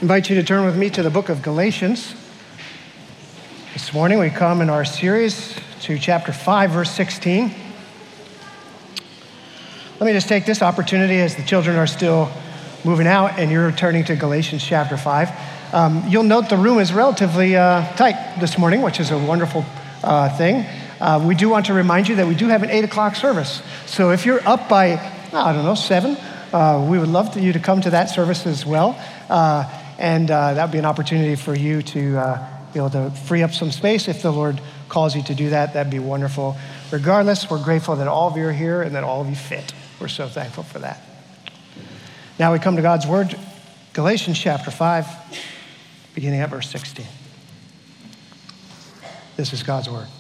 invite you to turn with me to the book of Galatians. This morning we come in our series to chapter 5, verse 16. Let me just take this opportunity as the children are still moving out and you're turning to Galatians chapter 5. You'll note the room is relatively tight this morning, which is a wonderful thing. We do want to remind you that we do have an 8 o'clock service. So if you're up by, 7, we would love you to come to that service as well. And that would be an opportunity for you to be able to free up some space. If the Lord calls you to do that, that'd be wonderful. Regardless, we're grateful that all of you are here and that all of you fit. We're so thankful for that. Now we come to God's word, Galatians chapter 5, beginning at verse 16. This is God's word.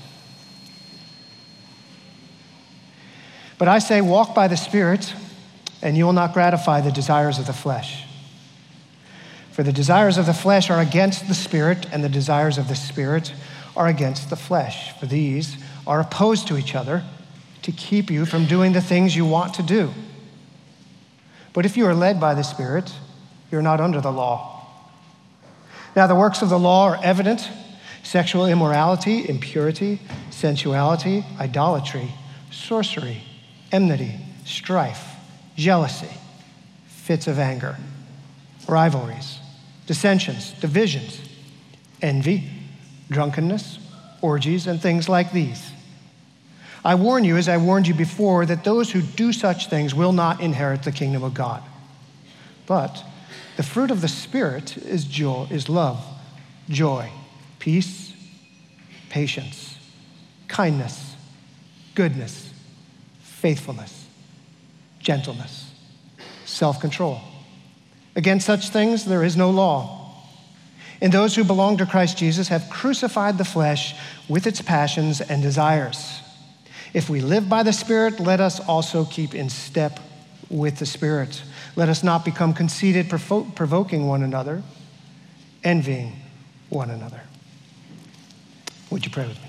But I say, walk by the Spirit, and you will not gratify the desires of the flesh. For the desires of the flesh are against the Spirit, and the desires of the Spirit are against the flesh. For these are opposed to each other to keep you from doing the things you want to do. But if you are led by the Spirit, you're not under the law. Now the works of the law are evident: sexual immorality, impurity, sensuality, idolatry, sorcery, enmity, strife, jealousy, fits of anger, rivalries, dissensions, divisions, envy, drunkenness, orgies, and things like these. I warn you, as I warned you before, that those who do such things will not inherit the kingdom of God. But the fruit of the Spirit is love, joy, peace, patience, kindness, goodness, faithfulness, gentleness, self-control. Against such things there is no law. And those who belong to Christ Jesus have crucified the flesh with its passions and desires. If we live by the Spirit, let us also keep in step with the Spirit. Let us not become conceited, provoking one another, envying one another. Would you pray with me?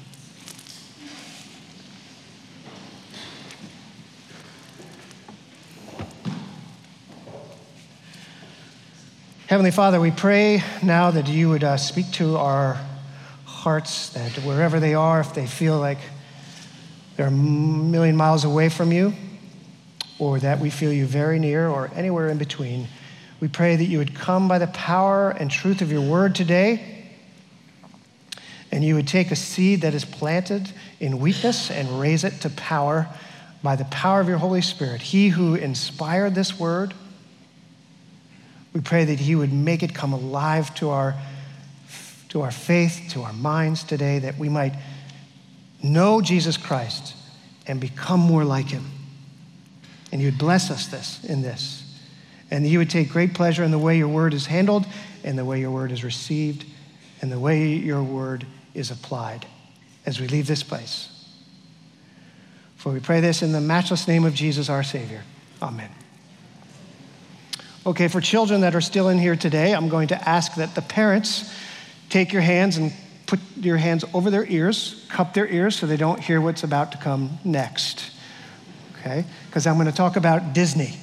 Heavenly Father, we pray now that you would speak to our hearts, that wherever they are, if they feel like they're a million miles away from you, or that we feel you very near, or anywhere in between, we pray that you would come by the power and truth of your word today, and you would take a seed that is planted in weakness and raise it to power by the power of your Holy Spirit. He who inspired this word, we pray that he would make it come alive to our faith, to our minds today, that we might know Jesus Christ and become more like him. And you would bless us in this. And you would take great pleasure in the way your word is handled, and the way your word is received, and the way your word is applied as we leave this place. For we pray this in the matchless name of Jesus, our Savior. Amen. Okay, for children that are still in here today, I'm going to ask that the parents take your hands and put your hands over their ears, cup their ears so they don't hear what's about to come next, okay? Because I'm going to talk about Disney.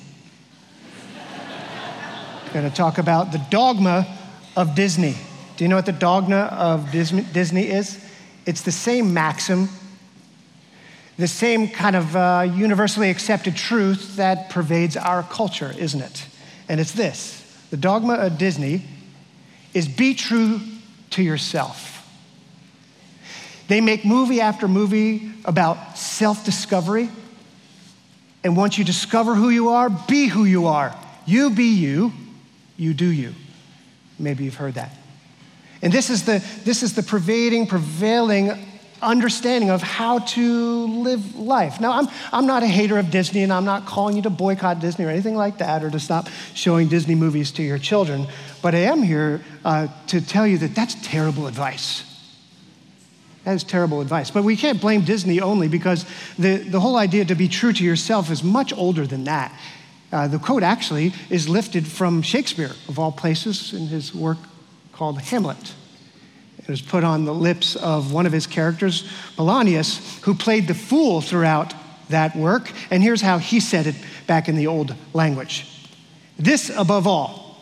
I'm going to talk about the dogma of Disney. Do you know what the dogma of Disney is? It's the same maxim, the same kind of universally accepted truth that pervades our culture, isn't it? And it's this: the dogma of Disney is be true to yourself. They make movie after movie about self-discovery. And once you discover who you are, be who you are. You be you, you do you. Maybe you've heard that. And this is the prevailing understanding of how to live life. Now, I'm not a hater of Disney, and I'm not calling you to boycott Disney or anything like that, or to stop showing Disney movies to your children, but I am here to tell you that that's terrible advice. That is terrible advice. But we can't blame Disney only, because the whole idea to be true to yourself is much older than that. The quote actually is lifted from Shakespeare, of all places, in his work called Hamlet. It was put on the lips of one of his characters, Polonius, who played the fool throughout that work. And here's how he said it back in the old language. This above all,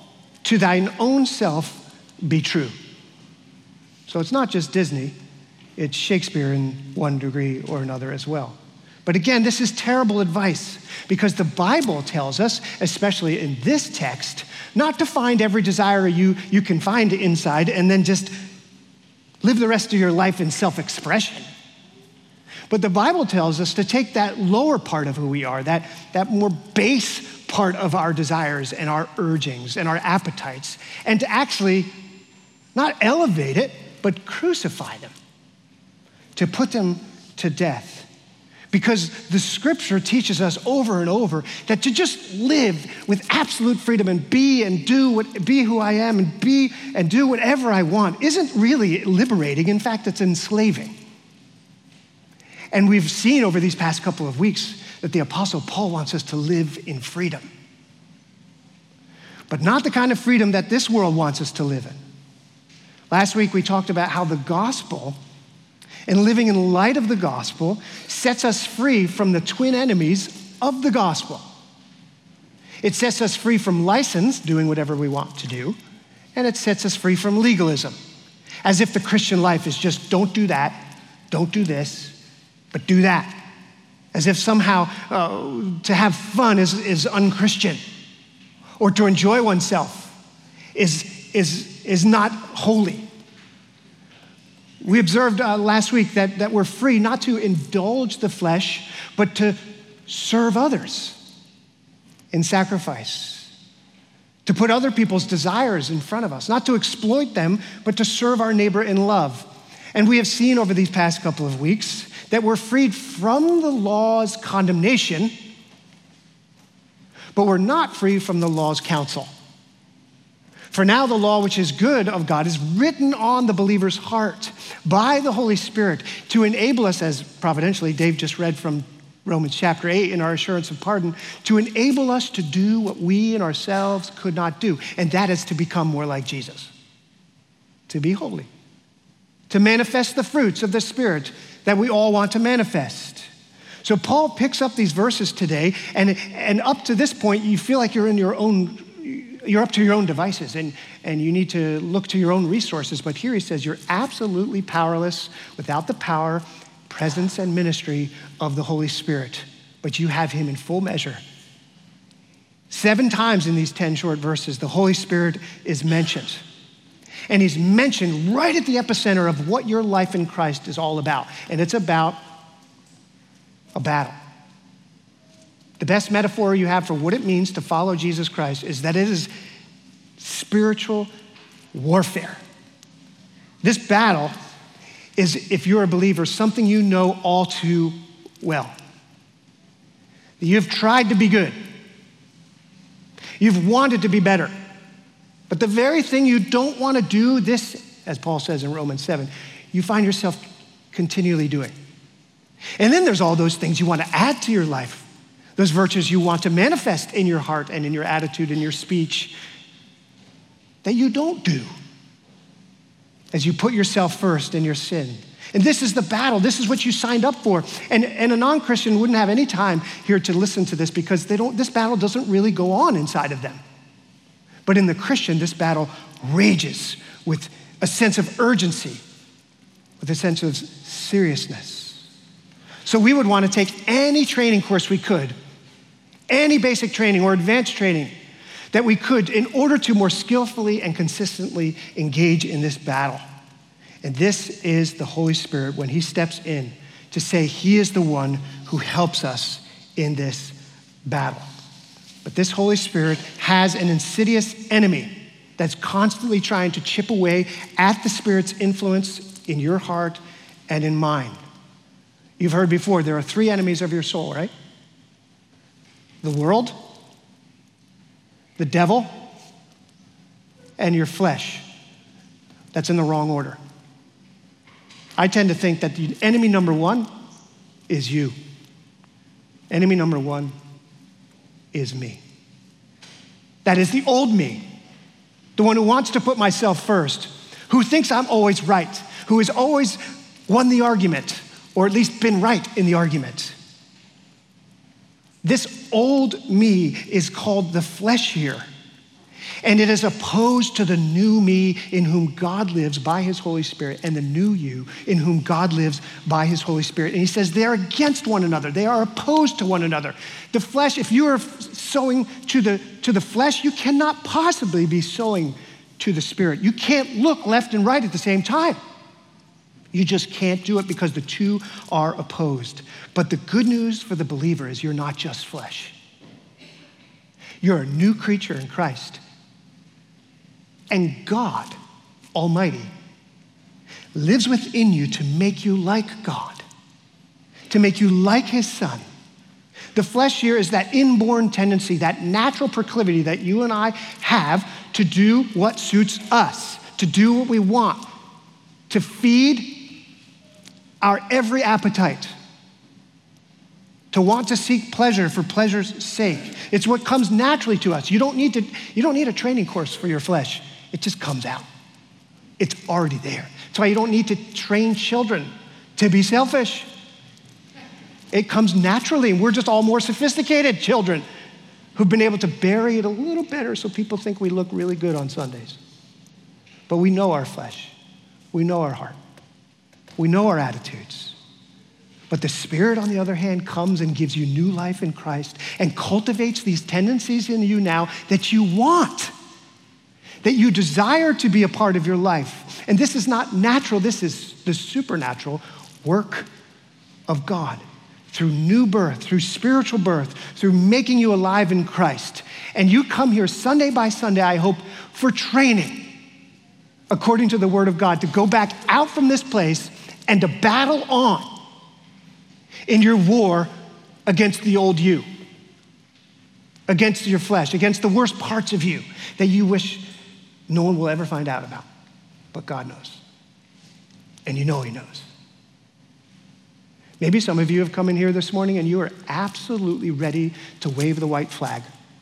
to thine own self be true. So it's not just Disney, it's Shakespeare in one degree or another as well. But again, this is terrible advice because the Bible tells us, especially in this text, not to find every desire you can find inside and then just live the rest of your life in self-expression. But the Bible tells us to take that lower part of who we are, that more base part of our desires and our urgings and our appetites, and to actually not elevate it, but crucify them, to put them to death. Because the scripture teaches us over and over that to just live with absolute freedom and be who I am and be and do whatever I want isn't really liberating. In fact, it's enslaving. And we've seen over these past couple of weeks that the Apostle Paul wants us to live in freedom. But not the kind of freedom that this world wants us to live in. Last week, we talked about how the gospel and living in light of the gospel sets us free from the twin enemies of the gospel. It sets us free from license, doing whatever we want to do, and it sets us free from legalism, as if the Christian life is just don't do that, don't do this, but do that. As if somehow to have fun is unchristian, or to enjoy oneself is not holy. We observed last week that we're free not to indulge the flesh, but to serve others in sacrifice, to put other people's desires in front of us, not to exploit them, but to serve our neighbor in love. And we have seen over these past couple of weeks that we're freed from the law's condemnation, but we're not free from the law's counsel. For now, the law which is good of God is written on the believer's heart by the Holy Spirit to enable us, as providentially Dave just read from Romans chapter 8 in our assurance of pardon, to enable us to do what we in ourselves could not do, and that is to become more like Jesus, to be holy, to manifest the fruits of the Spirit that we all want to manifest. So Paul picks up these verses today, and up to this point, you feel like you're up to your own devices and you need to look to your own resources. But here he says you're absolutely powerless without the power, presence, and ministry of the Holy Spirit. But you have him in full measure. 7 times in these 10 short verses, the Holy Spirit is mentioned. And he's mentioned right at the epicenter of what your life in Christ is all about. And it's about a battle. The best metaphor you have for what it means to follow Jesus Christ is that it is spiritual warfare. This battle is, if you're a believer, something you know all too well. You've tried to be good. You've wanted to be better. But the very thing you don't want to do, this, as Paul says in Romans 7, you find yourself continually doing. And then there's all those things you want to add to your life. Those virtues you want to manifest in your heart and in your attitude and your speech that you don't do as you put yourself first in your sin. And this is the battle. This is what you signed up for. And a non-Christian wouldn't have any time here to listen to this because this battle doesn't really go on inside of them. But in the Christian, this battle rages with a sense of urgency, with a sense of seriousness. So we would want to take any training course we could, any basic training or advanced training that we could in order to more skillfully and consistently engage in this battle. And this is the Holy Spirit when he steps in to say he is the one who helps us in this battle. But this Holy Spirit has an insidious enemy that's constantly trying to chip away at the Spirit's influence in your heart and in mine. You've heard before, there are 3 enemies of your soul, right? The world, the devil, and your flesh. That's in the wrong order. I tend to think that the enemy number 1 is you. Enemy number 1 is me. That is the old me, the one who wants to put myself first, who thinks I'm always right, who has always won the argument, or at least been right in the argument. This old me is called the flesh here. And it is opposed to the new me in whom God lives by his Holy Spirit and the new you in whom God lives by his Holy Spirit. And he says they are against one another. They are opposed to one another. The flesh, if you are sowing to the flesh, you cannot possibly be sowing to the Spirit. You can't look left and right at the same time. You just can't do it because the two are opposed. But the good news for the believer is you're not just flesh. You're a new creature in Christ. And God Almighty lives within you to make you like God, to make you like his Son. The flesh here is that inborn tendency, that natural proclivity that you and I have to do what suits us, to do what we want, to feed our every appetite, to want to seek pleasure for pleasure's sake. It's what comes naturally to us. You don't need a training course for your flesh. It just comes out. It's already there. That's why you don't need to train children to be selfish. It comes naturally, and we're just all more sophisticated children who've been able to bury it a little better so people think we look really good on Sundays. But we know our flesh. We know our heart. We know our attitudes. But the Spirit, on the other hand, comes and gives you new life in Christ and cultivates these tendencies in you now that you want, that you desire to be a part of your life. And this is not natural. This is the supernatural work of God through new birth, through spiritual birth, through making you alive in Christ. And you come here Sunday by Sunday, I hope, for training according to the Word of God, to go back out from this place and to battle on in your war against the old you, against your flesh, against the worst parts of you that you wish no one will ever find out about. But God knows. And you know he knows. Maybe some of you have come in here this morning and you are absolutely ready to wave the white flag.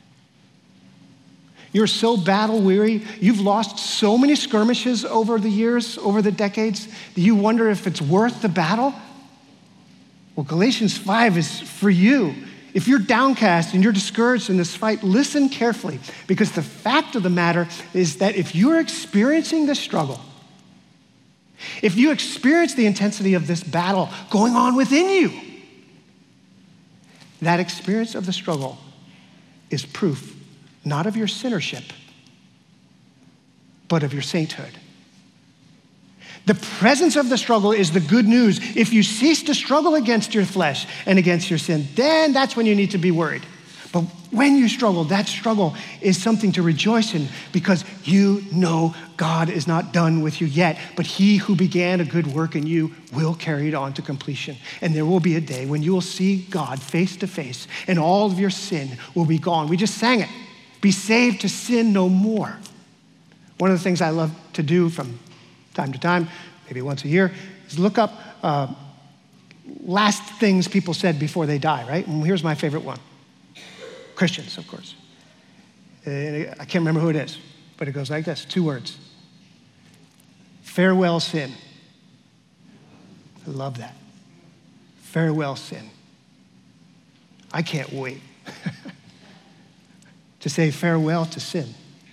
You're so battle weary. You've lost so many skirmishes over the years, over the decades, that you wonder if it's worth the battle. Well, Galatians 5 is for you. If you're downcast and you're discouraged in this fight, listen carefully, because the fact of the matter is that if you're experiencing this struggle, if you experience the intensity of this battle going on within you, that experience of the struggle is proof not of your sinnership, but of your sainthood. The presence of the struggle is the good news. If you cease to struggle against your flesh and against your sin, then that's when you need to be worried. But when you struggle, that struggle is something to rejoice in, because you know God is not done with you yet, but he who began a good work in you will carry it on to completion. And there will be a day when you will see God face to face and all of your sin will be gone. We just sang it. Be saved to sin no more. One of the things I love to do from time to time, maybe once a year, is look up last things people said before they die, right? And here's my favorite one. Christians, of course. I can't remember who it is, but it goes like this, 2 words. Farewell, sin. I love that. Farewell, sin. I can't wait to say farewell to sin.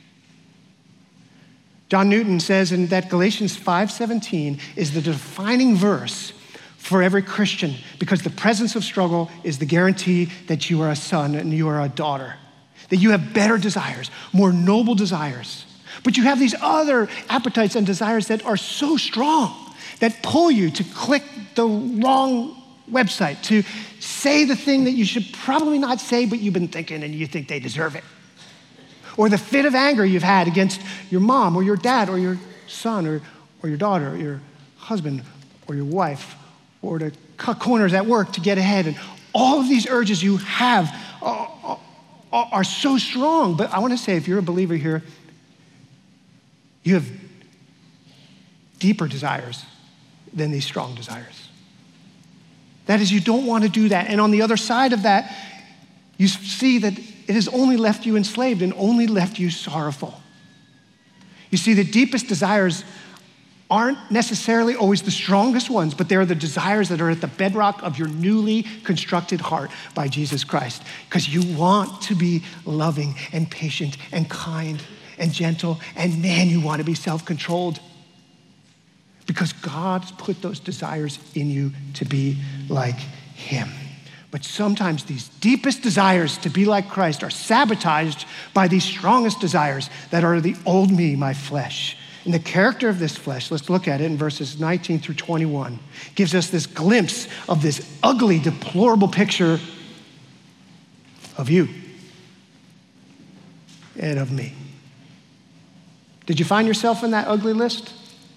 John Newton says in that Galatians 5:17 is the defining verse for every Christian, because the presence of struggle is the guarantee that you are a son and you are a daughter, that you have better desires, more noble desires. But you have these other appetites and desires that are so strong that pull you to click the wrong website, to say the thing that you should probably not say, but you've been thinking and you think they deserve it. Or the fit of anger you've had against your mom or your dad or your son or your daughter or your husband or your wife, or to cut corners at work to get ahead. And all of these urges you have are so strong. But I want to say, if you're a believer here, you have deeper desires than these strong desires. That is, you don't want to do that. And on the other side of that, you see that it has only left you enslaved and only left you sorrowful. You see, the deepest desires aren't necessarily always the strongest ones, but they're the desires that are at the bedrock of your newly constructed heart by Jesus Christ, because you want to be loving and patient and kind and gentle, and man, you want to be self-controlled. Because God's put those desires in you to be like him. But sometimes these deepest desires to be like Christ are sabotaged by these strongest desires that are the old me, my flesh. And the character of this flesh, let's look at it in verses 19 through 21, gives us this glimpse of this ugly, deplorable picture of you and of me. Did you find yourself in that ugly list?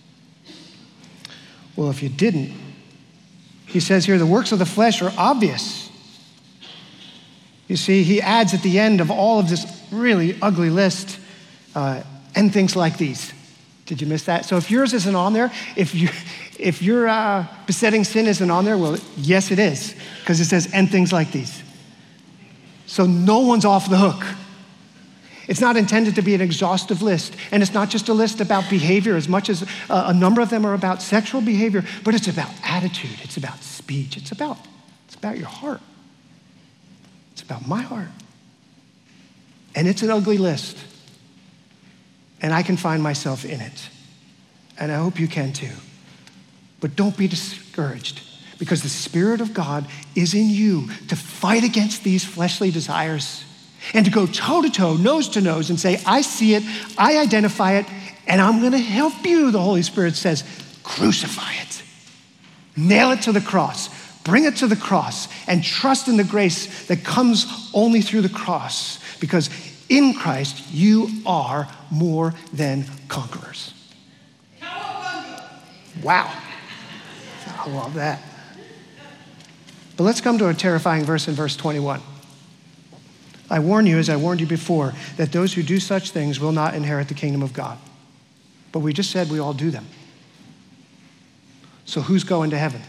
Well, if you didn't, he says here, the works of the flesh are obvious. You see, he adds at the end of all of this really ugly list, and things like these. Did you miss that? So if yours isn't on there, if your besetting sin isn't on there, well, yes, it is, because it says, and things like these. So no one's off the hook. It's not intended to be an exhaustive list, and it's not just a list about behavior as much as a number of them are about sexual behavior, but it's about attitude, it's about speech, it's about your heart. It's about my heart. And it's an ugly list, and I can find myself in it, and I hope you can too. But don't be discouraged, because the Spirit of God is in you to fight against these fleshly desires and to go toe-to-toe, nose-to-nose, and say, I see it, I identify it, and I'm gonna help you, the Holy Spirit says. Crucify it. Nail it to the cross. Bring it to the cross and trust in the grace that comes only through the cross, because in Christ, you are more than conquerors. Wow. I love that. But let's come to a terrifying verse in verse 21. I warn you, as I warned you before, that those who do such things will not inherit the kingdom of God. But we just said we all do them. So who's going to heaven?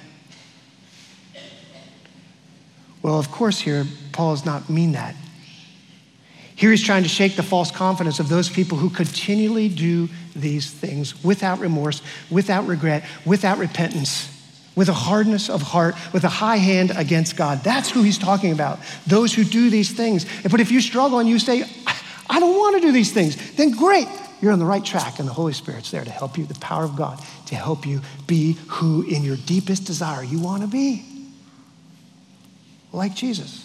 Well, of course here, Paul does not mean that. Here he's trying to shake the false confidence of those people who continually do these things without remorse, without regret, without repentance, with a hardness of heart, with a high hand against God. That's who he's talking about, those who do these things. But if you struggle and you say, I don't want to do these things, then great, you're on the right track, and the Holy Spirit's there to help you, the power of God, to help you be who in your deepest desire you want to be, like Jesus.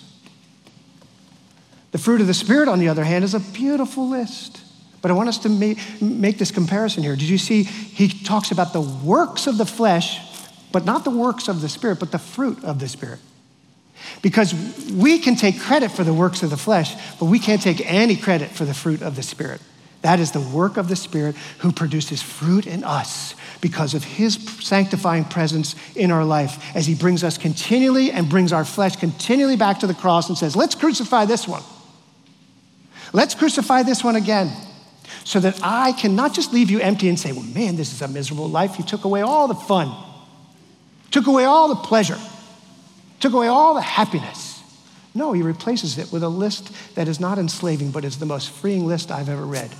The fruit of the Spirit, on the other hand, is a beautiful list. But I want us to make this comparison here. Did you see he talks about the works of the flesh, but not the works of the Spirit, but the fruit of the Spirit? Because we can take credit for the works of the flesh, but we can't take any credit for the fruit of the Spirit. That is the work of the Spirit who produces fruit in us because of his sanctifying presence in our life as he brings us continually and brings our flesh continually back to the cross and says, let's crucify this one. Let's crucify this one again so that I can not just leave you empty and say, well, man, this is a miserable life. You took away all the fun, took away all the pleasure, took away all the happiness. No, he replaces it with a list that is not enslaving, but is the most freeing list I've ever read.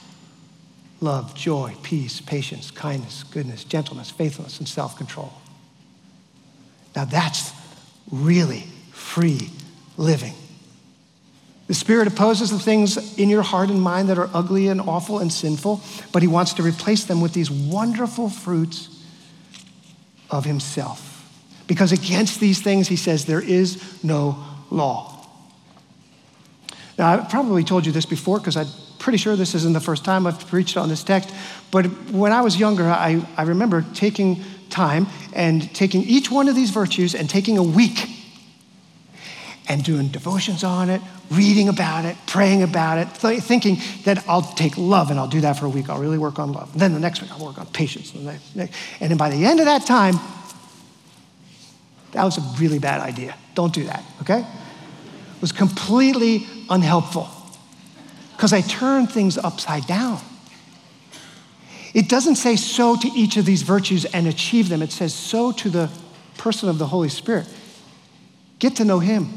Love, joy, peace, patience, kindness, goodness, gentleness, faithfulness, and self-control. Now that's really free living. The Spirit opposes the things in your heart and mind that are ugly and awful and sinful, but he wants to replace them with these wonderful fruits of himself. Because against these things, he says, there is no law. Now, I probably told you this before because I'm pretty sure this isn't the first time I've preached on this text, but when I was younger, I remember taking time and taking each one of these virtues and taking a week and doing devotions on it, reading about it, praying about it, thinking that I'll take love and I'll do that for a week. I'll really work on love. And then the next week I'll work on patience. And then by the end of that time, that was a really bad idea. Don't do that, okay? It was completely unhelpful because I turned things upside down. It doesn't say so to each of these virtues and achieve them. It says so to the person of the Holy Spirit. Get to know him.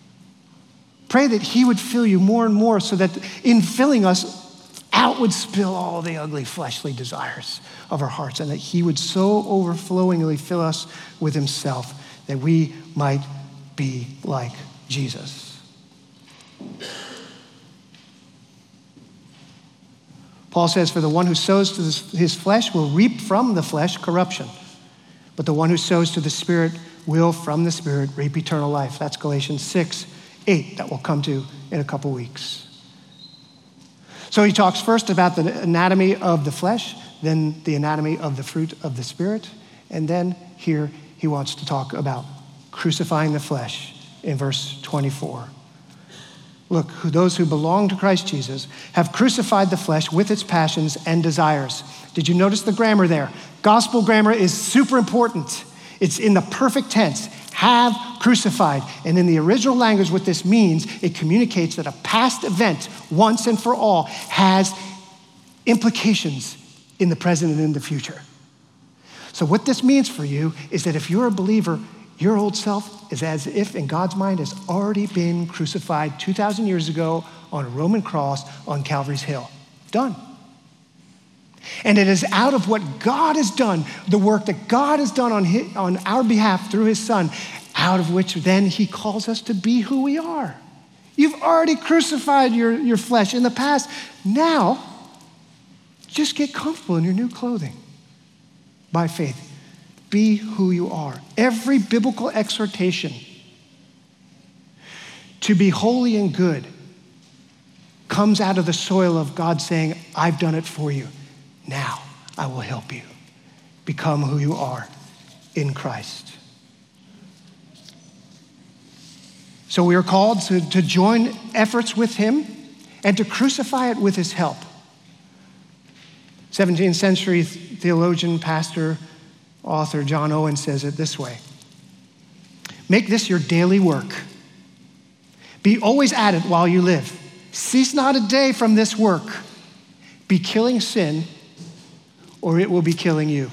Pray that he would fill you more and more so that in filling us, out would spill all the ugly fleshly desires of our hearts, and that he would so overflowingly fill us with himself that we might be like Jesus. Paul says, for the one who sows to his flesh will reap from the flesh corruption, but the one who sows to the Spirit will from the Spirit reap eternal life. That's Galatians 6:8 that we'll come to in a couple weeks. So he talks first about the anatomy of the flesh, then the anatomy of the fruit of the Spirit, and then here he wants to talk about crucifying the flesh in verse 24. Look, those who belong to Christ Jesus have crucified the flesh with its passions and desires. Did you notice the grammar there? Gospel grammar is super important. It's in the perfect tense, have crucified. And in the original language, what this means, it communicates that a past event, once and for all, has implications in the present and in the future. So what this means for you is that if you're a believer, your old self is as if in God's mind has already been crucified 2,000 years ago on a Roman cross on Calvary's Hill. Done. And it is out of what God has done, the work that God has done on our behalf through his Son, out of which then he calls us to be who we are. You've already crucified your flesh in the past. Now, just get comfortable in your new clothing by faith. Be who you are. Every biblical exhortation to be holy and good comes out of the soil of God saying, I've done it for you. Now I will help you become who you are in Christ. So we are called to join efforts with him and to crucify it with his help. 17th century theologian, pastor, author John Owen says it this way: make this your daily work. Be always at it while you live. Cease not a day from this work. Be killing sin, or it will be killing you.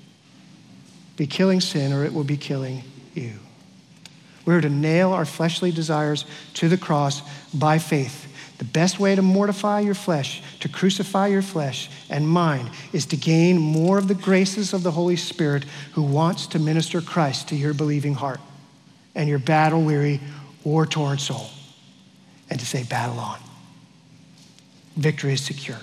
Be killing sin, or it will be killing you. We're to nail our fleshly desires to the cross by faith. The best way to mortify your flesh, to crucify your flesh and mind, is to gain more of the graces of the Holy Spirit who wants to minister Christ to your believing heart and your battle-weary, war-torn soul, and to say, battle on. Victory is secure.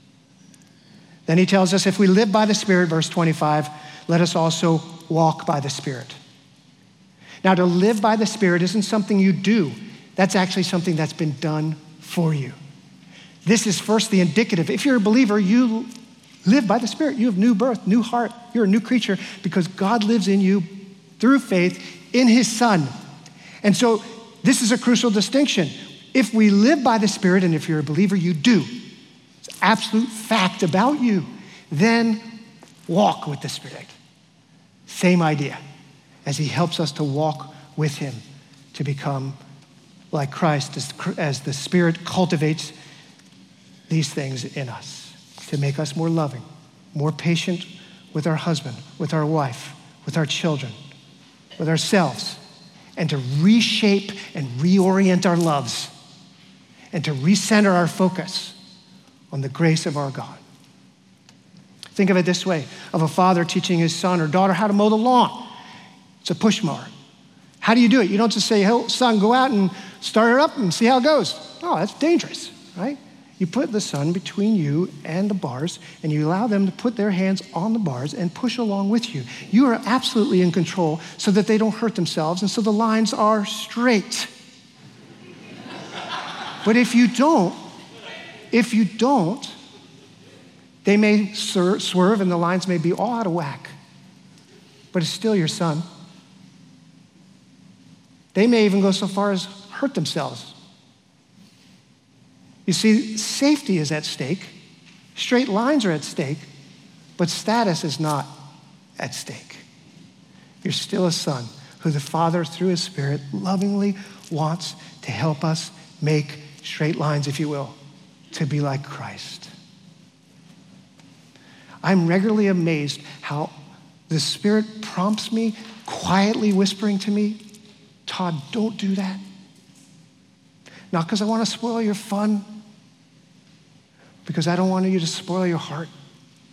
Then he tells us, if we live by the Spirit, verse 25, let us also walk by the Spirit. Now, to live by the Spirit isn't something you do. That's actually something that's been done for you. This is first the indicative. If you're a believer, you live by the Spirit. You have new birth, new heart. You're a new creature because God lives in you through faith in his Son. And so this is a crucial distinction. If we live by the Spirit, and if you're a believer, you do. It's absolute fact about you. Then walk with the Spirit. Same idea, as he helps us to walk with him to become like Christ as the Spirit cultivates these things in us to make us more loving, more patient with our husband, with our wife, with our children, with ourselves, and to reshape and reorient our loves and to recenter our focus on the grace of our God. Think of it this way, of a father teaching his son or daughter how to mow the lawn. It's a push mower. How do you do it? You don't just say, hey, son, go out and start it up and see how it goes. Oh, that's dangerous, right? You put the son between you and the bars, and you allow them to put their hands on the bars and push along with you. You are absolutely in control so that they don't hurt themselves, and so the lines are straight. But if you don't, they may swerve and the lines may be all out of whack, but it's still your son. They may even go so far as hurt themselves. You see, safety is at stake. Straight lines are at stake, but status is not at stake. You're still a son who the Father, through his Spirit, lovingly wants to help us make straight lines, if you will, to be like Christ. I'm regularly amazed how the Spirit prompts me, quietly whispering to me, Todd, don't do that. Not because I want to spoil your fun, because I don't want you to spoil your heart.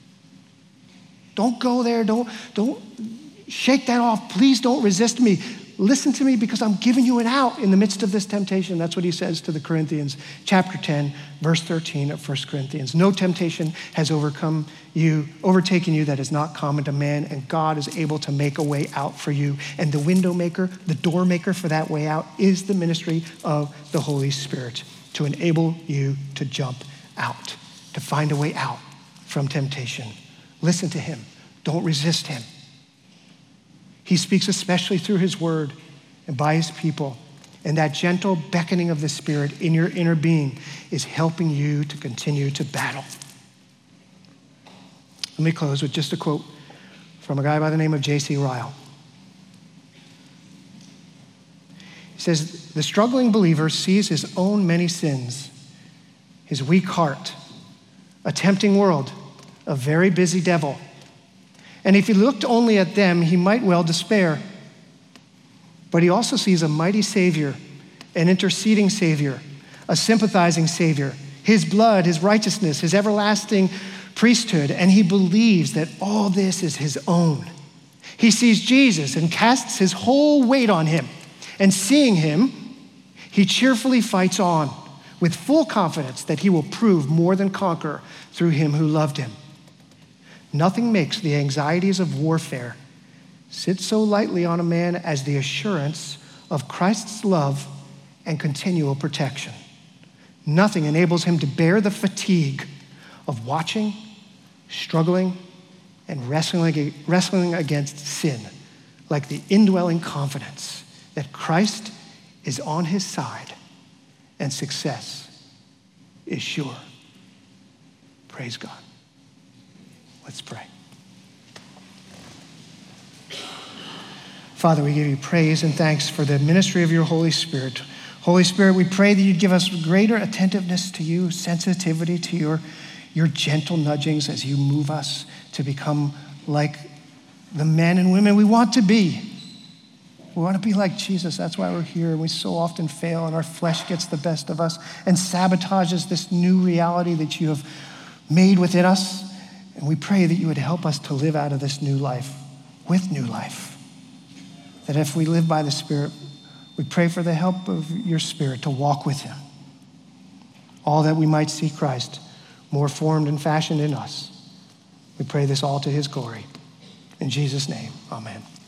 Don't go there. Don't shake that off. Please don't resist me. listen to me because I'm giving you an out in the midst of this temptation. That's what he says to the Corinthians, chapter 10, verse 13 of 1 Corinthians. No temptation has overtaken you that is not common to man, and God is able to make a way out for you. And the window maker, the door maker for that way out is the ministry of the Holy Spirit to enable you to jump out, to find a way out from temptation. Listen to him. Don't resist him. He speaks especially through his word and by his people. And that gentle beckoning of the Spirit in your inner being is helping you to continue to battle. Let me close with just a quote from a guy by the name of J.C. Ryle. He says, the struggling believer sees his own many sins, his weak heart, a tempting world, a very busy devil. And if he looked only at them, he might well despair. But he also sees a mighty Savior, an interceding Savior, a sympathizing Savior, his blood, his righteousness, his everlasting priesthood, and he believes that all this is his own. He sees Jesus and casts his whole weight on him, and seeing him, he cheerfully fights on with full confidence that he will prove more than conqueror through him who loved him. Nothing makes the anxieties of warfare sit so lightly on a man as the assurance of Christ's love and continual protection. Nothing enables him to bear the fatigue of watching, struggling, and wrestling against sin like the indwelling confidence that Christ is on his side and success is sure. Praise God. Let's pray. Father, we give you praise and thanks for the ministry of your Holy Spirit. Holy Spirit, we pray that you'd give us greater attentiveness to you, sensitivity to your gentle nudgings as you move us to become like the men and women we want to be. We want to be like Jesus. That's why we're here. We so often fail, and our flesh gets the best of us and sabotages this new reality that you have made within us. And we pray that you would help us to live out of this new life with new life. That if we live by the Spirit, we pray for the help of your Spirit to walk with him. All that we might see Christ more formed and fashioned in us. We pray this all to his glory. In Jesus' name, amen.